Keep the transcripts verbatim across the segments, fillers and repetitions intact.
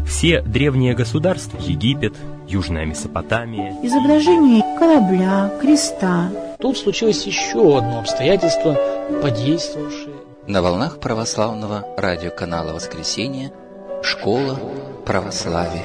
Все древние государства, Египет, Южная Месопотамия, изображение корабля, креста. Тут случилось еще одно обстоятельство, подействовавшее. На волнах православного радиоканала «Воскресенье» «Школа православия».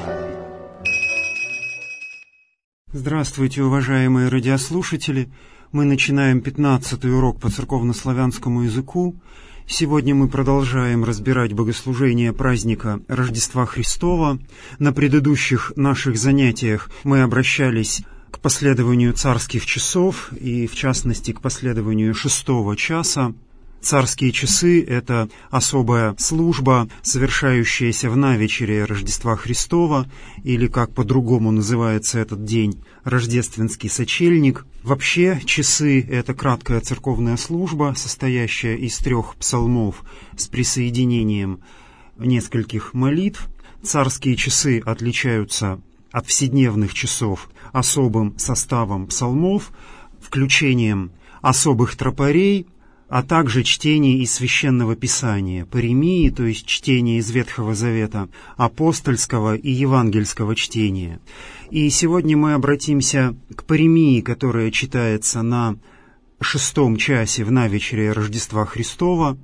Здравствуйте, уважаемые радиослушатели! Мы начинаем пятнадцатый урок по церковнославянскому языку. Сегодня мы продолжаем разбирать богослужение праздника Рождества Христова. На предыдущих наших занятиях мы обращались к последованию царских часов и, в частности, к последованию шестого часа. Царские часы — это особая служба, совершающаяся в навечере Рождества Христова, или, как по-другому называется этот день, рождественский сочельник. Вообще, часы — это краткая церковная служба, состоящая из трех псалмов с присоединением нескольких молитв. Царские часы отличаются от вседневных часов особым составом псалмов, включением особых тропарей, а также чтение из Священного Писания, паремии, то есть чтение из Ветхого Завета, апостольского и евангельского чтения. И сегодня мы обратимся к паремии, которая читается на шестом часе в навечере Рождества Христова.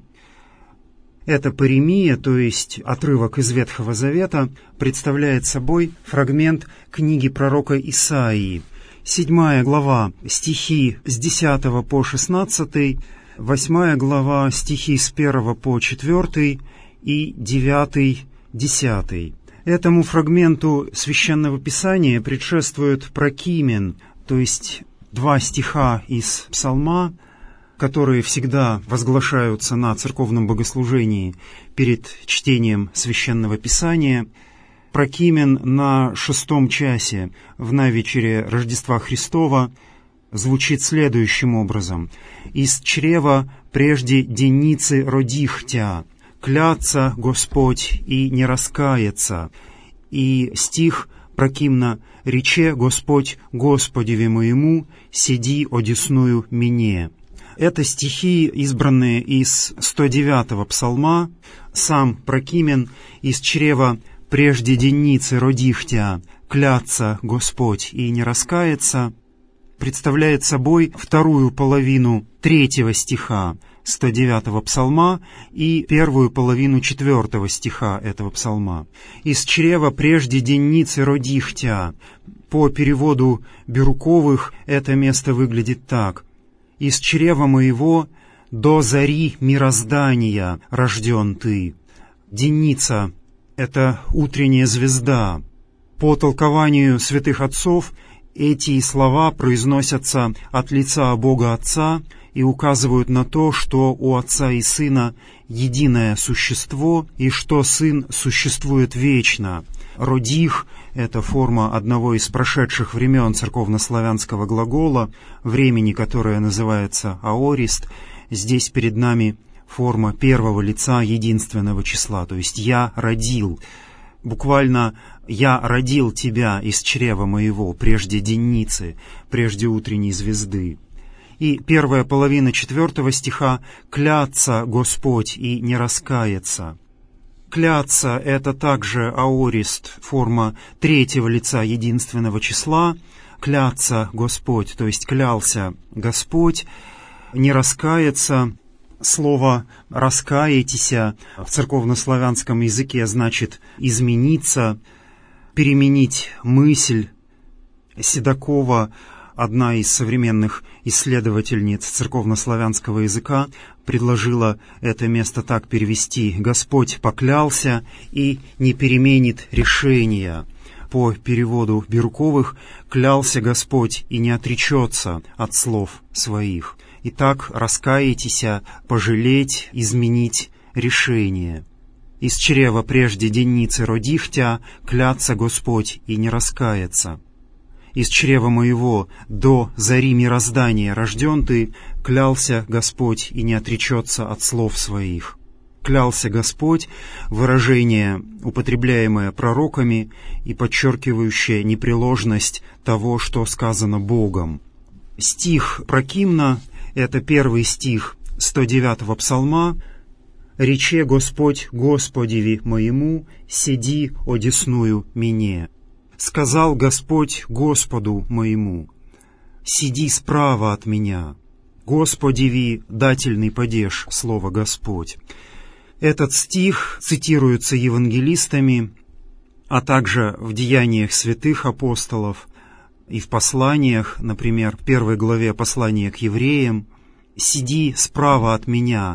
Эта паремия, то есть отрывок из Ветхого Завета, представляет собой фрагмент книги пророка Исаии. Седьмая глава, стихи с десятого по шестнадцатый, Восьмая глава, стихи с первого по четвертый и девятый, десятый. Этому фрагменту Священного Писания предшествует прокимен, то есть два стиха из псалма, которые всегда возглашаются на церковном богослужении перед чтением Священного Писания. Прокимен на шестом часе в навечере Рождества Христова звучит следующим образом. «Из чрева прежде денницы родих тя, клятся Господь и не раскается». И стих прокимна «Рече Господь Господеве моему, сиди одесную мне». Это стихи, избранные из сто девятого псалма. Сам прокимен «Из чрева прежде денницы родих тя, клятся Господь и не раскается» представляет собой вторую половину третьего стиха сто девятого псалма и первую половину четвертого стиха этого псалма. «Из чрева прежде денницы родих тя». По переводу Бирюковых это место выглядит так. «Из чрева моего до зари мироздания рожден ты». Денница — это утренняя звезда. По толкованию святых отцов эти слова произносятся от лица Бога Отца и указывают на то, что у Отца и Сына единое существо и что Сын существует вечно. «Родих» — это форма одного из прошедших времен церковнославянского глагола, времени, которое называется «аорист». Здесь перед нами форма первого лица единственного числа, то есть «я родил». Буквально «я родил тебя из чрева моего, прежде денницы, прежде утренней звезды». И первая половина четвертого стиха «клятся Господь и не раскается». «Клятся» — это также аорист, форма третьего лица единственного числа. «Клятся Господь», то есть «клялся Господь», «не раскается». Слово «раскаетеся» в церковнославянском языке значит «измениться», «переменить мысль». Седокова, одна из современных исследовательниц церковнославянского языка, предложила это место так перевести: «Господь поклялся и не переменит решения». По переводу Бирюковых «клялся Господь и не отречется от слов своих». Итак, раскаетеся, пожалеть, изменить решение. «Из чрева прежде денницы родих тя, клятся Господь и не раскается». «Из чрева моего до зари мироздания рожден ты, клялся Господь и не отречется от слов своих». «Клялся Господь» — выражение, употребляемое пророками и подчеркивающее непреложность того, что сказано Богом. Стих прокимна — это первый стих сто девятого псалма. Рече Господь Господеви моему, сиди одесную мне. Сказал Господь Господу моему, сиди справа от меня. Господеви дательный падеж, слово Господь. Этот стих цитируется евангелистами, а также в деяниях святых апостолов и в посланиях, например, в первой главе послания к евреям. «Сиди справа от меня,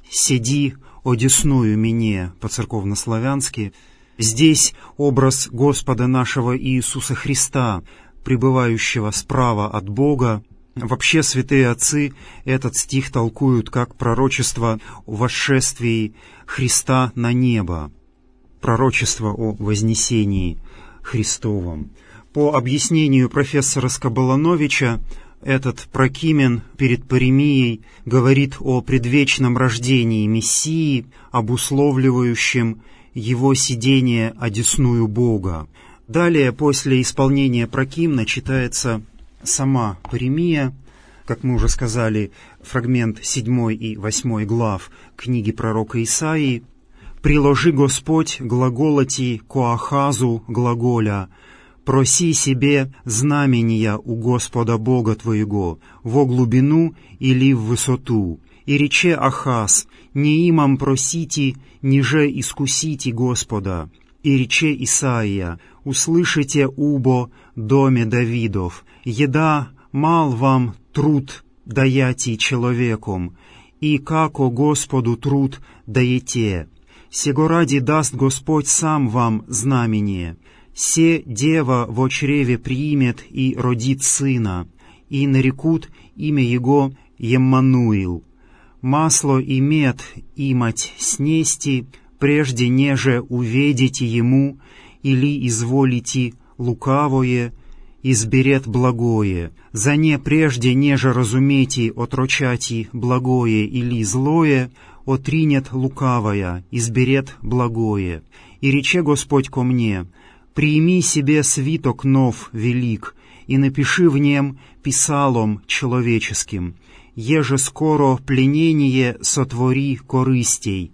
сиди одесную мне» по-церковнославянски. Здесь образ Господа нашего Иисуса Христа, пребывающего справа от Бога. Вообще святые отцы этот стих толкуют как пророчество о восшествии Христа на небо, пророчество о вознесении Христовом. По объяснению профессора Скоболановича, этот Прокимен перед Паремией говорит о предвечном рождении Мессии, обусловливающем его сидение одесную Бога. Далее, после исполнения Прокимна, читается сама Паремия, как мы уже сказали, фрагмент седьмой и восьмой глав книги пророка Исаии. «Приложи Господь глаголоти ко Ахазу глаголя, проси себе знамения у Господа Бога твоего во глубину или в высоту. И рече Ахаз, не имам просите, ниже искусите Господа. И рече Исаия, услышите убо, доме Давидов, еда мал вам труд даяти человеком, и како Господу труд даете. Сего ради даст Господь сам вам знамение. Се дева во чреве примет и родит сына, и нарекут имя его Еммануил. Масло и мед имать снести, прежде неже уведите ему, или изволите лукавое, изберет благое. За не прежде неже разумейте отрочати благое или злое, отринет лукавое, изберет благое. И рече Господь ко мне, приими себе свиток нов велик, и напиши в нем писалом человеческим, еже скоро пленение сотвори корыстей,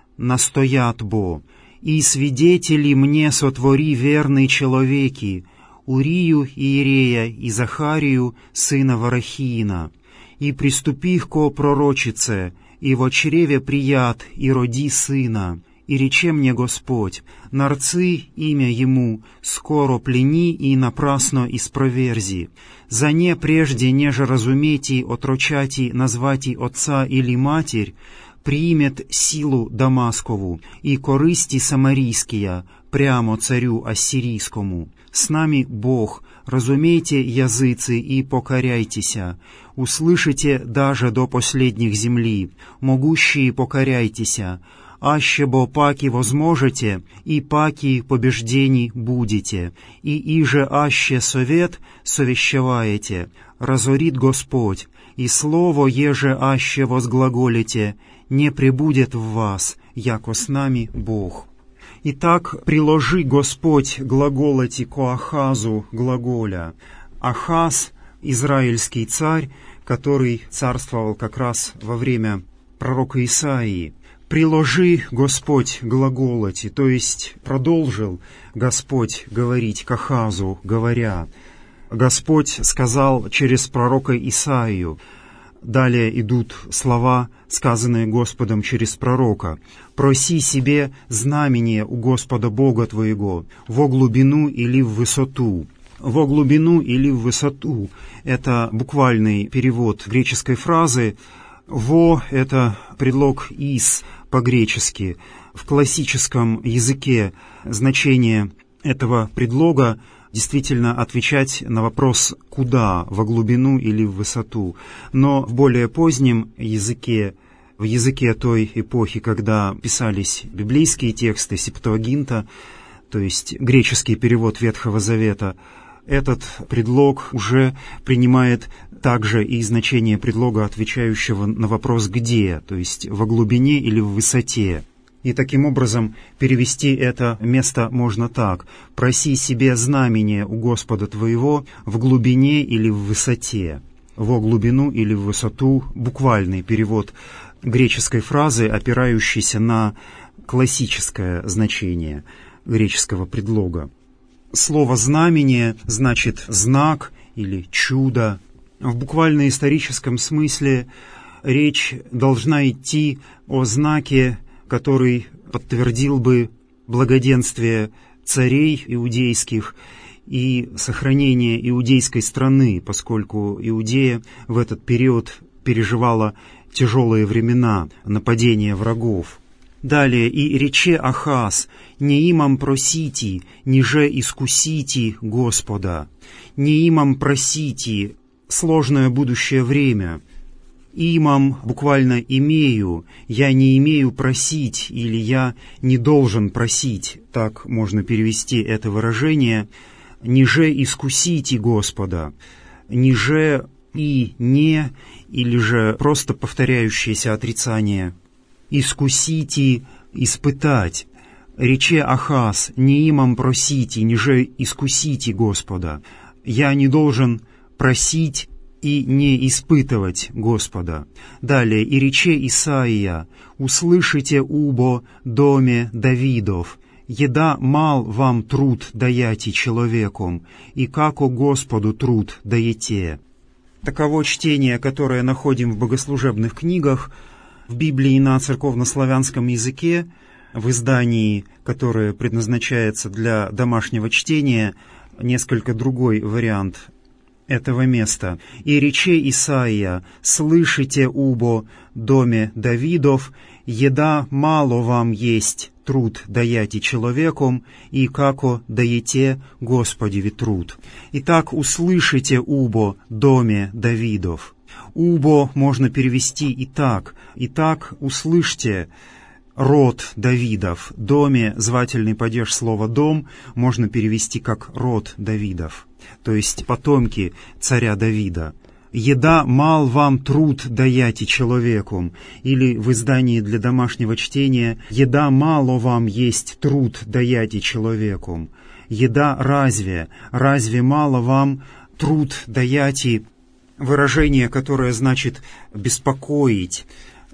настоят бо, и свидетели мне сотвори верный человеки, Урию Иерея и Захарию, сына Варахиина, и приступи ко пророчице, и во чреве прият, и роди сына, и рече мне Господь, нарцы имя ему, скоро плени и напрасно испроверзи. За не прежде неже разумейте отрочати назвати отца или матерь, примет силу Дамаскову и корысти самарийские, прямо царю ассирийскому. С нами Бог, разумейте языцы и покоряйтеся, услышите даже до последних земли, могущие покоряйтеся, аще бо паки возможете, и паки побеждений будете, и иже аще совет совещеваете, разорит Господь, и слово еже аще возглаголите, не пребудет в вас, яко с нами Бог. Итак, приложи Господь глаголоти ко Ахазу глаголя. Ахаз — израильский царь, который царствовал как раз во время пророка Исаии. «Приложи, Господь, глаголоти», то есть продолжил Господь говорить к Ахазу, говоря. Господь сказал через пророка Исаию. Далее идут слова, сказанные Господом через пророка. «Проси себе знамение у Господа Бога твоего, во глубину или в высоту». «Во глубину или в высоту» — это буквальный перевод греческой фразы. «Во» — это предлог «из» по-гречески. В классическом языке значение этого предлога действительно отвечать на вопрос «куда?» — во глубину или в высоту. Но в более позднем языке, в языке той эпохи, когда писались библейские тексты Септуагинта, то есть греческий перевод Ветхого Завета, этот предлог уже принимает также и значение предлога, отвечающего на вопрос «где?», то есть во глубине или в высоте. И таким образом перевести это место можно так: «Проси себе знамение у Господа твоего в глубине или в высоте». Во глубину или в высоту — буквальный перевод греческой фразы, опирающейся на классическое значение греческого предлога. Слово «знамение» значит «знак» или «чудо». В буквально-историческом смысле речь должна идти о знаке, который подтвердил бы благоденствие царей иудейских и сохранение иудейской страны, поскольку Иудея в этот период переживала тяжелые времена нападения врагов. Далее, «И рече Ахаз, не имам просити, ниже искусити Господа, не имам просити», сложное будущее время. «Имам» буквально «имею», «я не имею просить» или «я не должен просить», так можно перевести это выражение. «Ниже искусите Господа», «ниже» и «не» или же просто повторяющееся отрицание. «Искусите» — «испытать». «Рече Ахаз, не имам просите, ниже искусите Господа». «Я не должен просить и не испытывать Господа». Далее, «И рече Исаия, услышите убо доме Давидов, еда мал вам труд даяти человеком, и како Господу труд даете». Таково чтение, которое находим в богослужебных книгах, в Библии на церковнославянском языке, в издании, которое предназначается для домашнего чтения, несколько другой вариант этого места. «И рече Исаия, слышите убо доме Давидов, еда мало вам есть труд даяти человеком, и како даете Господеви труд». Итак, услышите убо доме Давидов. «Убо» можно перевести и так. «Итак, услышьте род Давидов». «Доме» — звательный падеж слова «дом» можно перевести как «род Давидов», то есть потомки царя Давида. «Еда мал вам труд даяти человеком», или в издании для домашнего чтения «Еда мало вам есть труд даяти человеком». «Еда разве, разве мало вам труд даяти», выражение, которое значит беспокоить,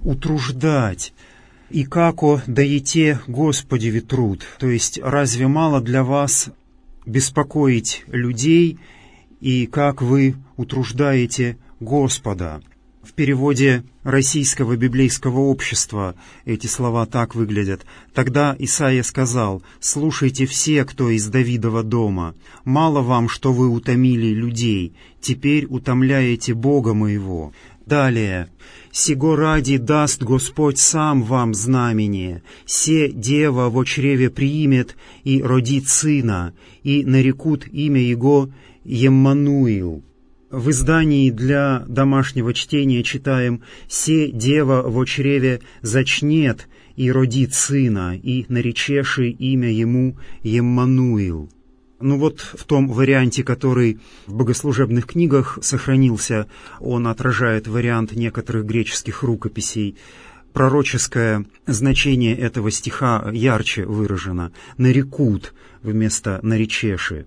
утруждать. «И како даете Господеви труд», то есть разве мало для вас беспокоить людей, и как вы утруждаете Господа. В переводе Российского библейского общества эти слова так выглядят. «Тогда Исаия сказал: слушайте все, кто из Давидова дома. Мало вам, что вы утомили людей, теперь утомляете Бога моего». Далее. «Сего ради даст Господь сам вам знамение. Се дева во чреве приимет и родит сына, и нарекут имя его Еммануил». В издании для домашнего чтения читаем: «Се дева во чреве зачнет и родит сына, и наречеши имя ему Еммануил». Ну вот в том варианте, который в богослужебных книгах сохранился, он отражает вариант некоторых греческих рукописей. Пророческое значение этого стиха ярче выражено: «нарекут» вместо «наречеши».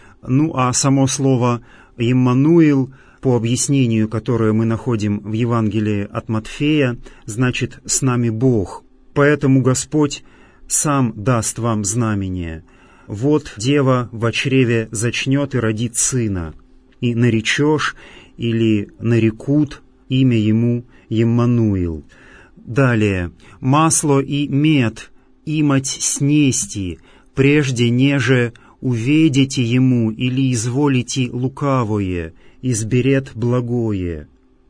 Ну а само слово «Еммануил», по объяснению, которое мы находим в Евангелии от Матфея, значит «с нами Бог». Поэтому Господь сам даст вам знамение. «Вот дева во чреве зачнет и родит сына, и наречешь» или «нарекут» имя ему Еммануил. Далее. «Масло и мед имать снести, прежде неже уведете ему или изволите лукавое, изберет благое».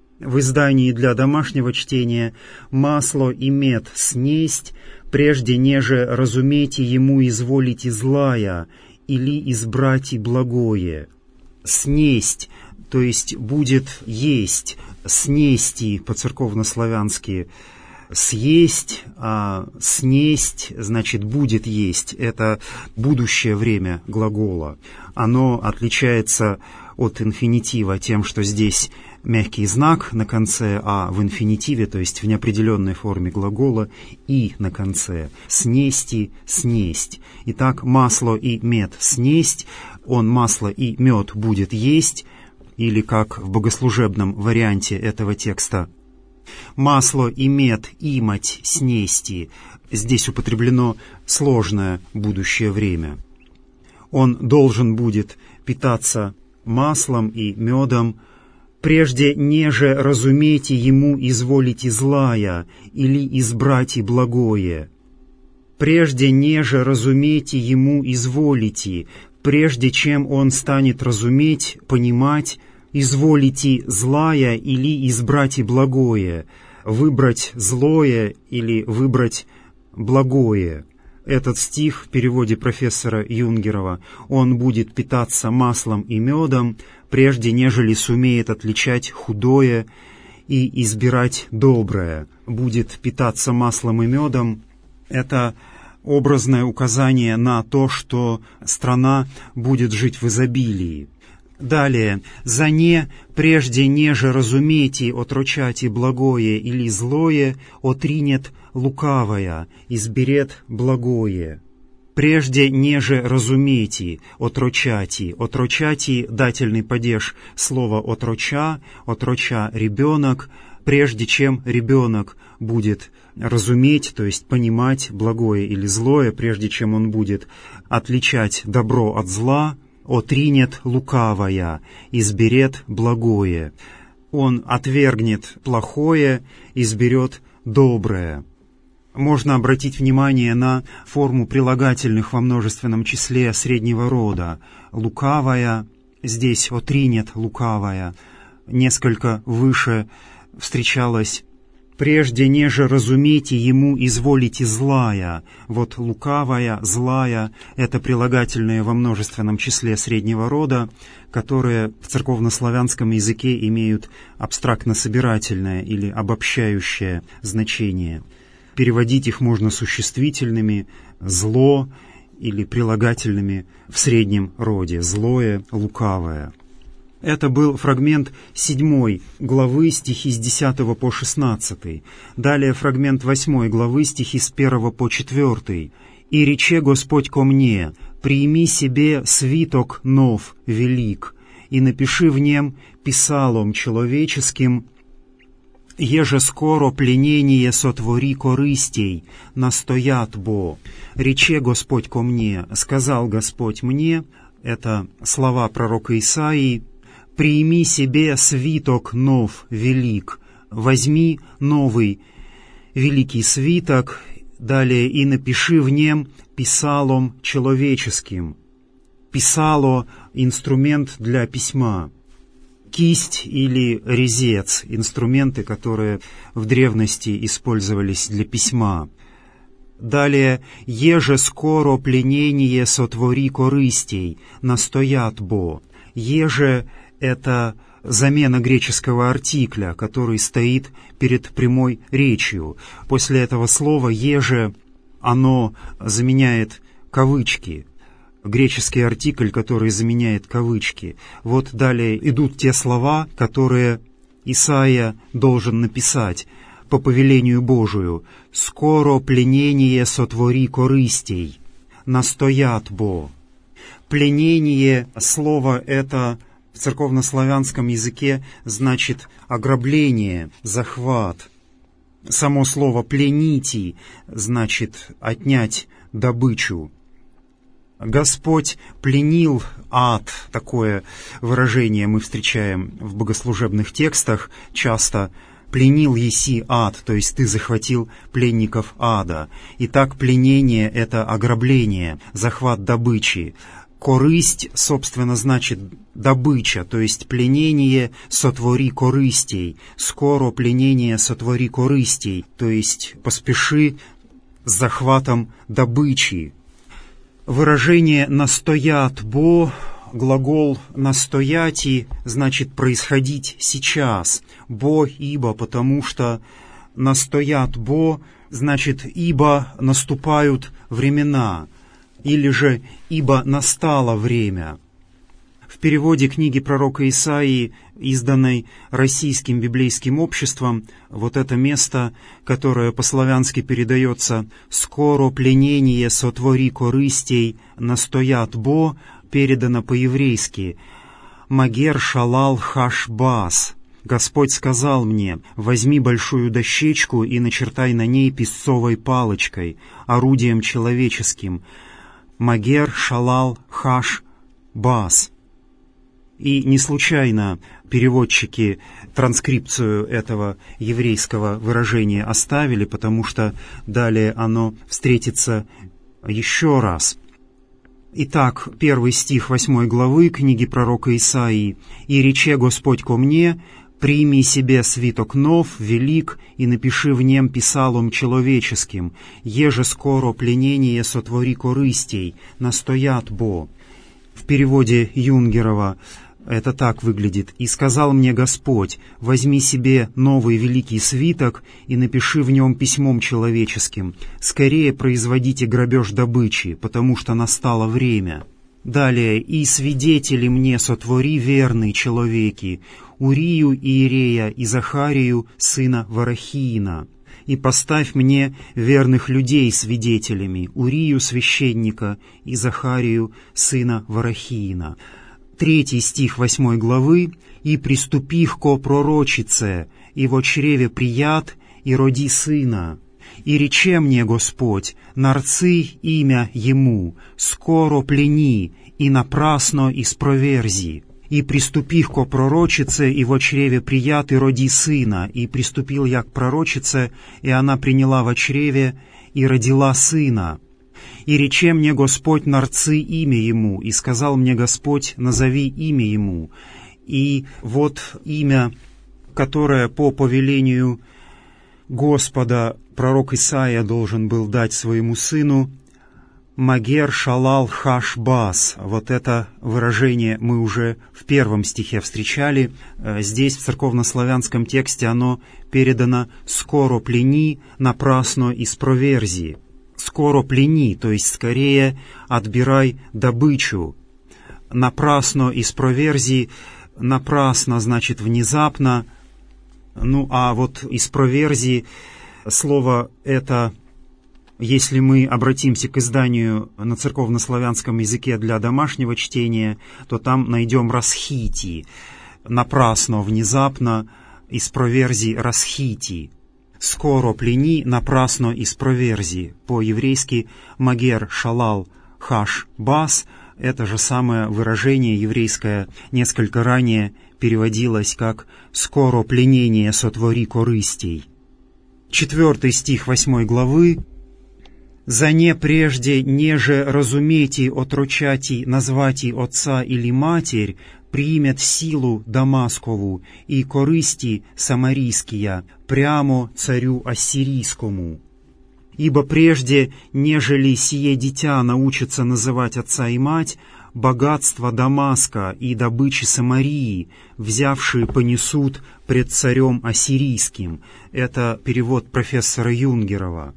В издании для домашнего чтения «масло и мед снесть, прежде неже разумейте ему изволите злая, или избрать и благое». «Снесть», то есть будет есть, «снести» по-церковнославянски «съесть», а «снесть» значит «будет есть». Это будущее время глагола. Оно отличается от инфинитива тем, что здесь мягкий знак на конце, а в инфинитиве, то есть в неопределенной форме глагола, «и» на конце. «Снести», «снесть». Итак, масло и мед снесть, он масло и мед будет есть, или, как в богослужебном варианте этого текста, Масло и мед имать снести. Здесь употреблено сложное будущее время. Он должен будет питаться маслом и медом, прежде неже разумейте ему изволите злая или избрать и благое. Прежде неже разумейте ему изволите, прежде чем он станет разуметь, понимать, изволите злая или избрать и благое, выбрать злое или выбрать благое. Этот стих в переводе профессора Юнгерова: он будет питаться маслом и медом, прежде нежели сумеет отличать худое и избирать доброе. Будет питаться маслом и медом — это образное указание на то, что страна будет жить в изобилии. Далее: «За не, прежде неже разумейте отрочать и благое или злое, отринет лукавая, изберет благое». «Прежде неже разумейте отрочати». Отрочати — дательный падеж слова «отроча», «отроча» — ребенок. Прежде чем ребенок будет разуметь, то есть понимать благое или злое, прежде чем он будет отличать добро от зла, отринет лукавая, изберет благое. Он отвергнет плохое, изберет доброе. Можно обратить внимание на форму прилагательных во множественном числе среднего рода. Лукавая, здесь отринет лукавая, несколько выше встречалась «прежде неже разумейте ему изволите злая». Вот лукавая, злая — это прилагательные во множественном числе среднего рода, которые в церковнославянском языке имеют абстрактно-собирательное или обобщающее значение. Переводить их можно существительными «зло» или прилагательными в среднем роде «злое», «лукавое». Это был фрагмент седьмой главы, стихи с десятого по шестнадцатый. Далее фрагмент восьмой главы, стихи с первого по четвертый. «И рече Господь ко мне, приими себе свиток нов велик, и напиши в нем писалом человеческим, еже скоро пленение сотвори корыстей, настоят бо. Рече Господь ко мне, сказал Господь мне», это слова пророка Исаии, «приими себе свиток нов велик». Возьми новый великий свиток, далее, «и напиши в нем писалом человеческим». Писало — инструмент для письма. Кисть или резец — инструменты, которые в древности использовались для письма. Далее: «Еже скоро пленение сотвори корыстей, настоят бо». «Еже» — это замена греческого артикля, который стоит перед прямой речью. После этого слова «еже» оно заменяет кавычки. Греческий артикль, который заменяет кавычки. Вот далее идут те слова, которые Исаия должен написать по повелению Божию. «Скоро пленение сотвори корыстей, настоят бо». Пленение, слово это в церковнославянском языке значит ограбление, захват. Само слово «пленити» значит отнять добычу. Господь пленил ад, такое выражение мы встречаем в богослужебных текстах часто. «Пленил еси ад», то есть ты захватил пленников ада. Итак, пленение — это ограбление, захват добычи. Корысть, собственно, значит добыча, то есть пленение сотвори корыстей. Скоро пленение сотвори корыстей, то есть поспеши с захватом добычи. Выражение «настоят бо», глагол «настояти» значит «происходить сейчас». «Бо» — «ибо», потому что «настоят бо» значит «ибо наступают времена», или же «ибо настало время». В переводе книги пророка Исаии, изданной Российским библейским обществом, вот это место, которое по-славянски передается «скоро пленение сотвори корыстей, настоят бо», передано по-еврейски «магер шалал хашбас». Господь сказал мне: возьми большую дощечку и начертай на ней песцовой палочкой, орудием человеческим, Магер, Шалал, Хаш, Баас. И не случайно переводчики транскрипцию этого еврейского выражения оставили, потому что далее оно встретится еще раз. Итак, первый стих восьмой главы книги пророка Исаии. «И рече Господь ко мне: прими себе свиток нов, велик, и напиши в нем писалом человеческим, еже скоро пленение сотвори корыстей, настоят бо». В переводе Юнгерова это так выглядит: «И сказал мне Господь: возьми себе новый великий свиток и напиши в нем письмом человеческим, скорее производите грабеж добычи, потому что настало время». Далее: «И свидетели мне сотвори, верный человеки, Урию Иерея и Захарию, сына Варахиина. И поставь мне верных людей свидетелями, Урию священника и Захарию, сына Варахиина». Третий стих восьмой главы: «И приступих ко пророчице, и во чреве прият, и роди сына. И рече мне Господь: нарци имя ему, скоро плени, и напрасно испроверзи. И приступих ко пророчице, и во чреве прият, и роди сына. И приступил я к пророчице, и она приняла во чреве, и родила сына. И рече мне Господь: нарци имя ему, и сказал мне Господь: назови имя ему». И вот имя, которое по повелению Господа пророк Исаия должен был дать своему сыну: Магер, Шалал, Хаш, Баас. Вот это выражение мы уже в первом стихе встречали. Здесь, в церковнославянском тексте, оно передано «скоро плени, напрасно испроверзи». «Скоро плени», то есть скорее отбирай добычу. «Напрасно испроверзи», напрасно значит внезапно. Ну а вот испроверзи, слово это, если мы обратимся к изданию на церковнославянском языке для домашнего чтения, то там найдем расхити. Напрасно, внезапно, испроверзи, расхити. «Скоро плени, напрасно испроверзи». По-еврейски «магер, шалал, хаш, баас». Это же самое выражение еврейское несколько ранее переводилось как «скоро пленение сотвори корыстей». Четвертый стих восьмой главы: «За не прежде, неже разумейте отрочати, назвати отца или матерь, примет силу Дамаскову и корысти самарийские прямо царю ассирийскому. Ибо прежде, нежели сие дитя научится называть отца и мать, богатство Дамаска и добычи Самарии, взявшие понесут пред царем ассирийским». Это перевод профессора Юнгерова.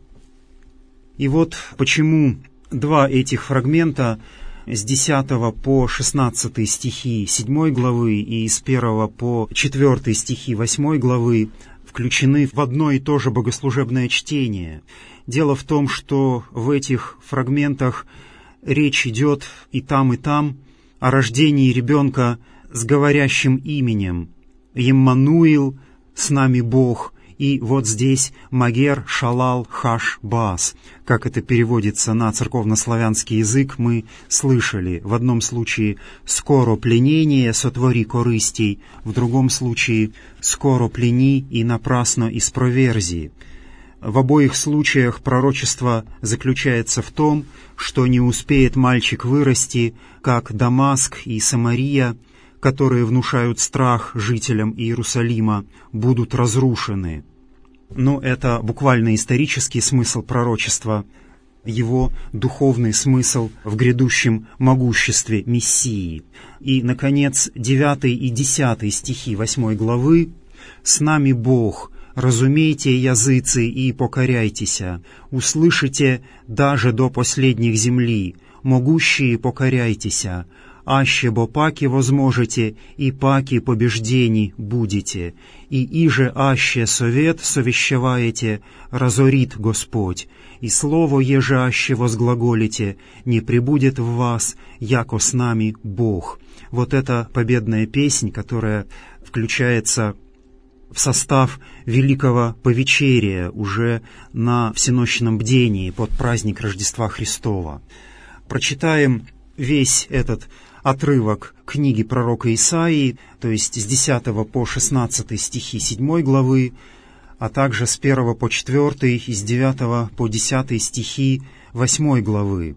И вот почему два этих фрагмента с десятого по шестнадцатый стихи седьмой главы и с первого по четвертый стихи восьмой главы включены в одно и то же богослужебное чтение. Дело в том, что в этих фрагментах речь идет и там, и там о рождении ребенка с говорящим именем Иммануил, с нами Бог, и вот здесь Магер, Шалал, Хаш, Баас. Как это переводится на церковнославянский язык, мы слышали. В одном случае «скоро пленение сотвори корыстей», в другом случае «скоро плени и напрасно испроверзи». В обоих случаях пророчество заключается в том, что не успеет мальчик вырасти, как Дамаск и Самария, которые внушают страх жителям Иерусалима, будут разрушены. Но это буквально исторический смысл пророчества, его духовный смысл в грядущем могуществе Мессии. И, наконец, девятый и десятый стихи восьмой главы: «С нами Бог, разумейте, языцы, и покоряйтеся, услышите даже до последних земли, могущие покоряйтеся, аще бо паки возможете, и паки побеждений будете, и иже аще совет совещеваете, разорит Господь, и слово еже аще возглаголите, не пребудет в вас, яко с нами Бог». Вот эта победная песнь, которая включается в состав Великого Повечерия уже на всенощном бдении под праздник Рождества Христова. Прочитаем весь этот отрывок книги пророка Исаии, то есть с десятого по шестнадцатый стихи седьмой главы, а также с первого по четвёртый и с девятого по десятый стихи восьмой главы.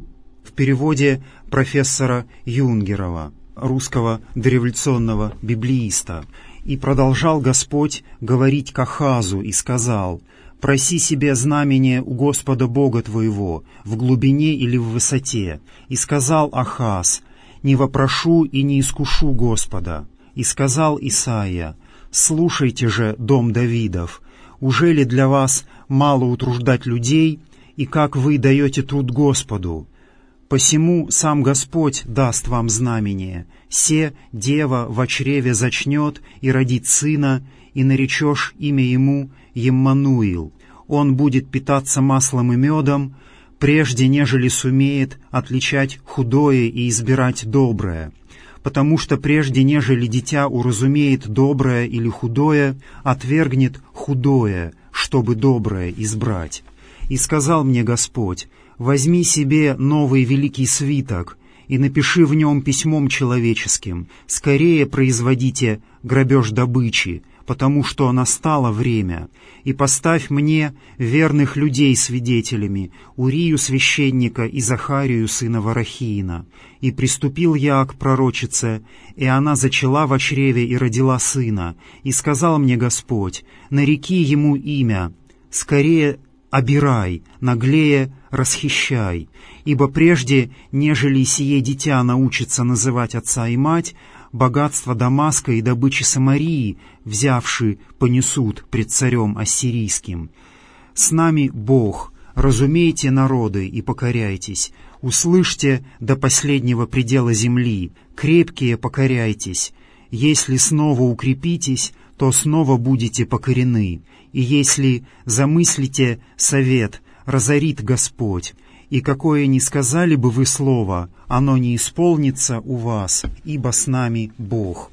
В переводе профессора Юнгерова, русского дореволюционного библеиста. «И продолжал Господь говорить к Ахазу и сказал: проси себе знамение у Господа Бога твоего, в глубине или в высоте. И сказал Ахаз: не вопрошу и не искушу Господа. И сказал Исаия: слушайте же, дом Давидов, уже ли для вас мало утруждать людей, и как вы даете труд Господу? Посему сам Господь даст вам знамение: се дева во чреве зачнет и родит сына, и наречешь имя ему Еммануил. Он будет питаться маслом и медом, прежде нежели сумеет отличать худое и избирать доброе. Потому что прежде нежели дитя уразумеет доброе или худое, отвергнет худое, чтобы доброе избрать. И сказал мне Господь: возьми себе новый великий свиток и напиши в нем письмом человеческим: скорее производите грабеж добычи, потому что настало время, и поставь мне верных людей свидетелями, Урию священника и Захарию сына Варахиина. И приступил я к пророчице, и она зачала во чреве и родила сына. И сказал мне Господь: нареки ему имя, скорее обирай, наглее расхищай, ибо прежде, нежели сие дитя научится называть отца и мать, богатство Дамаска и добычи Самарии, взявши, понесут пред царем ассирийским. С нами Бог, разумейте, народы, и покоряйтесь, услышьте до последнего предела земли, крепкие покоряйтесь. Если снова укрепитесь, то снова будете покорены, и если замыслите совет, разорит Господь, и какое ни сказали бы вы слово, оно не исполнится у вас, ибо с нами Бог».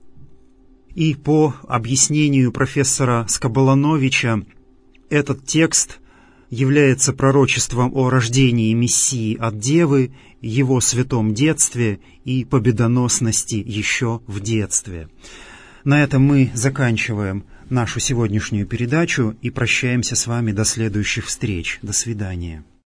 И по объяснению профессора Скоболановича, этот текст является пророчеством о рождении Мессии от Девы, его святом детстве и победоносности еще в детстве. На этом мы заканчиваем нашу сегодняшнюю передачу и прощаемся с вами до следующих встреч. До свидания.